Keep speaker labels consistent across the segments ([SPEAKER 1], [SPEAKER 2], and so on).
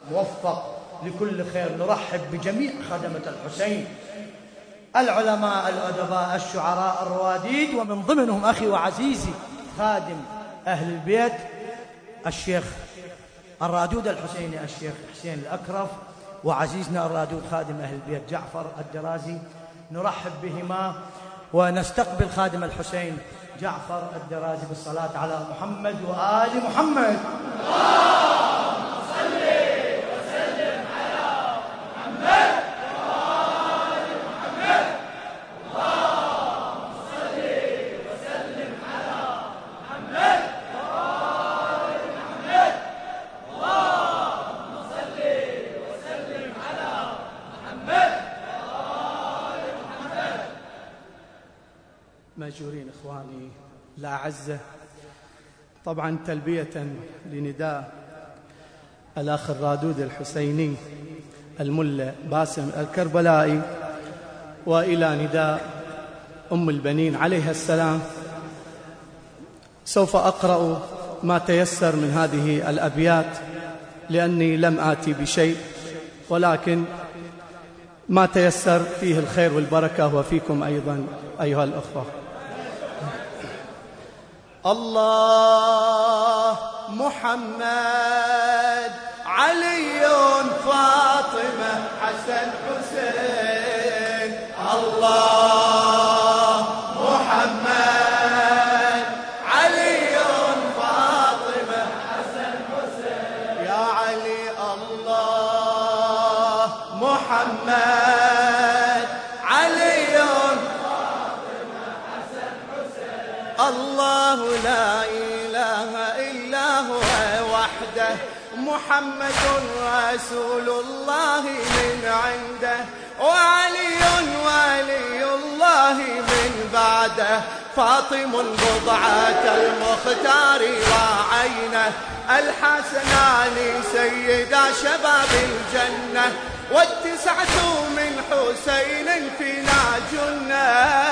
[SPEAKER 1] موفق لكل خير. نرحب بجميع خدمة الحسين، العلماء، الأدباء، الشعراء، الرواديد، ومن ضمنهم أخي وعزيزي خادم أهل البيت الشيخ الرادود الحسيني الشيخ حسين الأكرف، وعزيزنا الرادود خادم أهل البيت جعفر الدرازي. نرحب بهما ونستقبل خادم الحسين جعفر الدرازي بالصلاة على محمد وآل محمد. اللهم صل وسلم على محمد وآل محمد. اللهم صل وسلم على محمد وآل محمد. اللهم صل وسلم على محمد وآل محمد. مأجورين إخواني الأعزة، طبعا تلبية لنداء الأخ الرادود الحسيني الملا باسم الكربلائي، وإلى نداء أم البنين عليها السلام، سوف أقرأ ما تيسر من هذه الأبيات، لأني لم آتي بشيء، ولكن ما تيسر فيه الخير والبركة، وفيكم أيضا أيها الأخوة. الله محمد علي فاطمة حسن حسين. الله محمد علي فاطمة حسن حسين. يا علي الله محمد علي فاطمة حسن حسين. الله لا إله إلا هو وحده، محمد رسول الله من عنده، وعلي ولي الله من بعده، فاطم بضعة المختار وعينه، الحسنان سيدا شباب الجنة، والتسعة من حسين فينا جنة.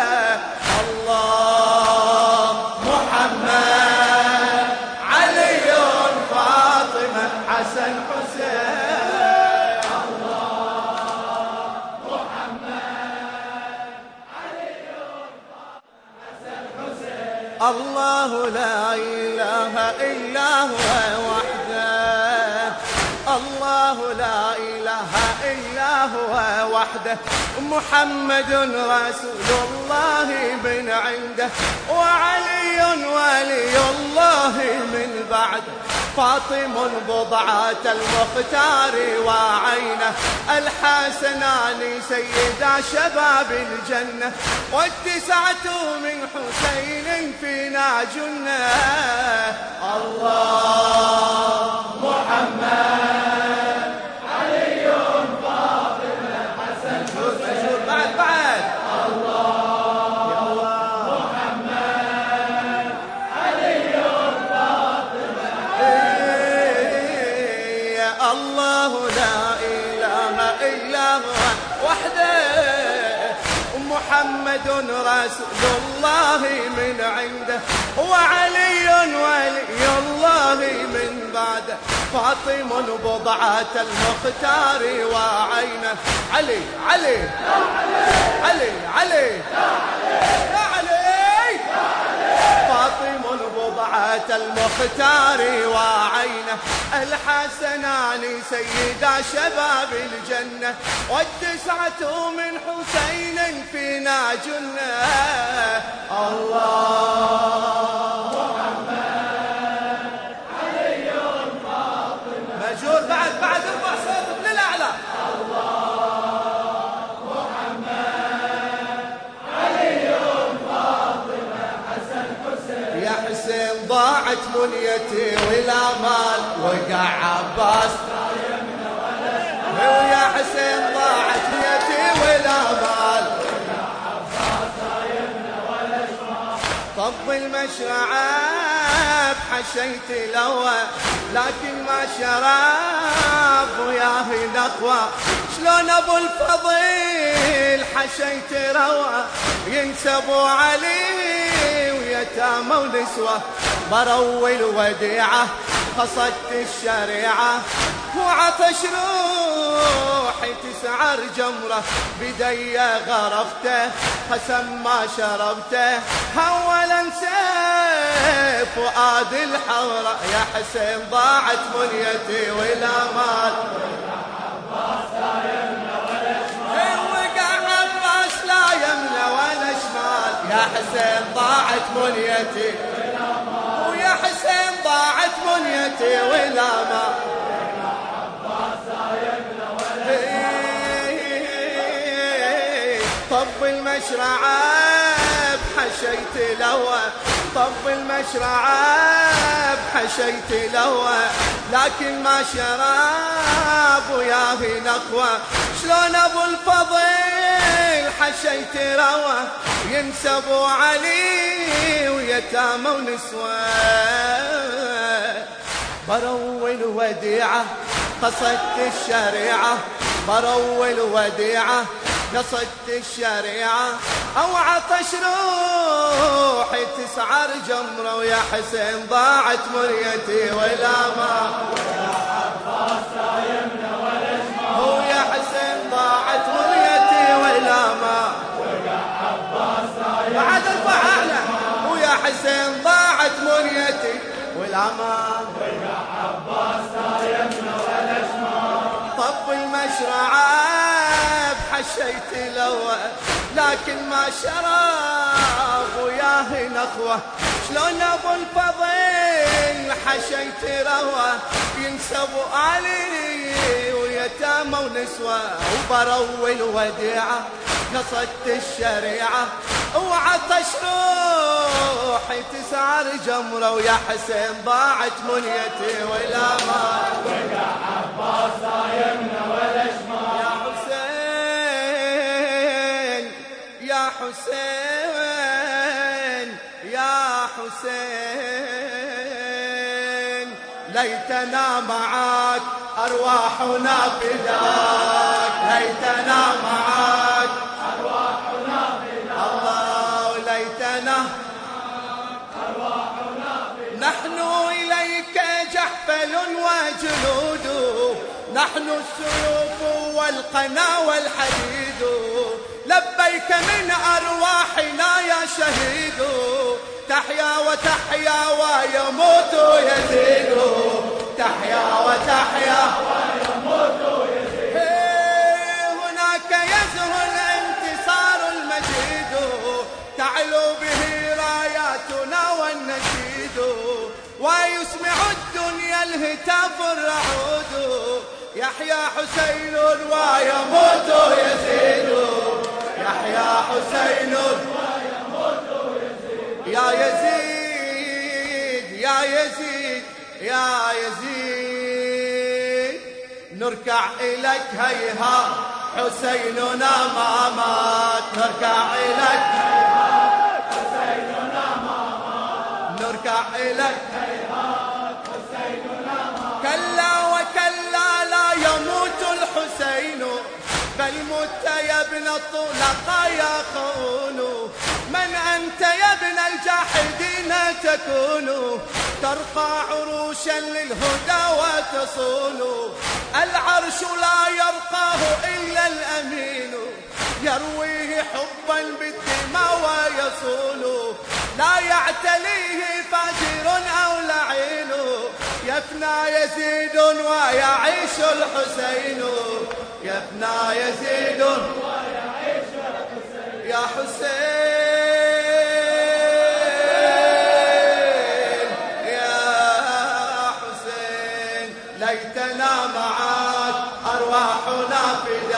[SPEAKER 1] الله محمد علي فاطمة حسن حسين. الله محمد علي فاطمة حسن حسين. الله لا إله إلا هو وحده، الله لا إله إلا هو وحده، محمد رسول الله من عنده، وعلي ولي الله من بعده، فاطم بضعة المختار وعينه، الحسنان سيدا شباب الجنة، والتسعة من حسين فينا جنة. الله محمد علي فاطمة حسن حسين. بعد الله محمد علي فاطمة. الله لا إله إلا هو وحده، محمد رسول الله من عنده، وعلي ولي الله من بعده، فاطم بضعة المختار وعينه. علي علي يا علي علي يا علي، فاطم بضعة المختار وعينه، الحسنان سيدا شباب الجنة، والتسعة من حسين فينا جنة. الله محمد علي فاطمة. مجور بعد ارفع صوتك للأعلى. الله محمد علي فاطمة حسن حسين. يا حسين ضاعت منيتي والامال، وقع عباس ويا حسين ضاعت منيتي والامال، طب المشرعة بحشيت لوى، لكن ما شراب وياه نقوى، شلون ابو الفضيل حشيت روى، ينسبوا علي ويتامى ونسوة، بروا الوديعة قصدت الشريعة وعطش روحي تسعر جمرة بدي غرفته قسم ما شربته هولا سيف فؤاد الحورة يا حسين ضاعت منيتي ولا مال وقع عباس لا يمنى ولا شمال يا حسين ضاعت منيتي ويا حسين ضاعت منيتي ولا مال طب المشرعة بحشيت لوى طب المشرعة بحشيت لوى لكن ما شراب وياه نقوى شلون ابو الفضل حشيت روى ينسبوا علي ويتامى ونسوى برول وديعة قصدت الشريعة برول وديعة قصدت الشريعة او عطش روحي تسعر جمرة ويا حسين ضاعت مريتي ولا ما ويا حسين ضاعت مريتي ولا ما بعد ارفع اعلى ويا حسين ضاعت مريتي ولا ما طب المشرعة حشيت لوى لكن ما شراب وياه نخوة شلون ابو الفضل حشيت روى ينسبوا علي ويتامى ونسوى وبرول وديعة قصدت الشريعة وعطش روحي تسعر جمرة ويا حسين ضاعت منيتي ولا ما وقع عباس لا يمنى ولا شمال يا حسين يا حسين ليتنا معاك أرواحنا فداك ليتنا معاك أرواحنا فداك الله ليتنا أرواحنا فداك نحن إليك جحفل وجنود نحن السيوف والقنا والحديد لبيك من أرواحنا يا شهيد تحيا وتحيا ويموت يزيد تحيا وتحيا ويموت يزيد هناك يزهو الانتصار المجيد تعلو به راياتنا والنشيد ويسمع الدنيا الهتاف الرعود يحيى حسين ويموت يزيد يحيى حسين ويموت يزيد يا يزيد يا يزيد يا يزيد نركع إليك هيها حسيننا ما مات نركع إليك حسيننا ما مات نركع إليك حسيننا ما كلا وكلا لا يموت الحسين بل مت يا ابن الطلقاء يا خون من أنت يا ابن الجاحدين تكون ترقى عروشا للهدى وتصون العرش لا يرقاه إلا الأمين يرويه حبا بالدماء ويصون لا يعتليه فاجر أو لعين يفنى يزيد ويعيش الحسين يفنى يزيد ويعيش الحسين يا حسين يا حسين ليتنا معاك أرواحنا في